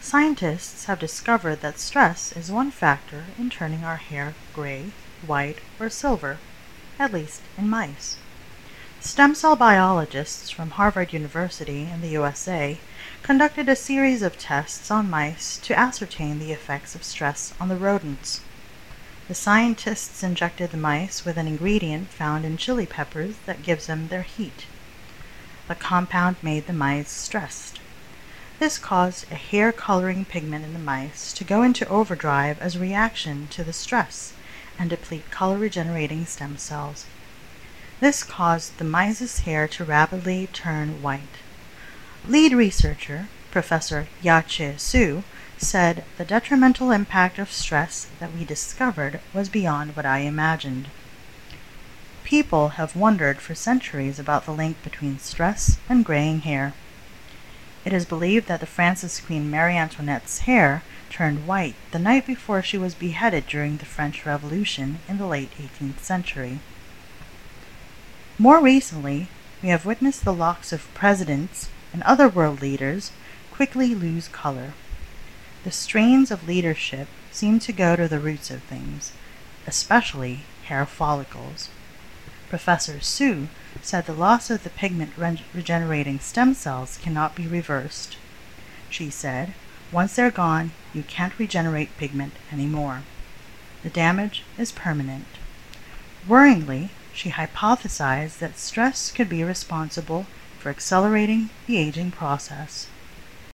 Scientists have discovered that stress is one factor in turning our hair gray, white, or silver, at least in mice. Stem cell biologists from Harvard University in the USA conducted a series of tests on mice to ascertain the effects of stress on the rodents. The scientists injected the mice with an ingredient found in chili peppers that gives them their heat. The compound made the mice stressed. This caused a hair-coloring pigment in the mice to go into overdrive as a reaction to the stress and deplete color-regenerating stem cells. This caused the mice's hair to rapidly turn white. Lead researcher, Professor Ya-Che Su, said the detrimental impact of stress that we discovered was beyond what I imagined. People have wondered for centuries about the link between stress and graying hair. It is believed that the Francis Queen Marie Antoinette's hair turned white the night before she was beheaded during the French Revolution in the late 18th century. More recently, we have witnessed the locks of presidents and other world leaders quickly lose color. The strains of leadership seem to go to the roots of things, especially hair follicles. Professor Su said the loss of the pigment regenerating stem cells cannot be reversed. She said, once they're gone, you can't regenerate pigment anymore. The damage is permanent. Worryingly, she hypothesized that stress could be responsible for accelerating the aging process.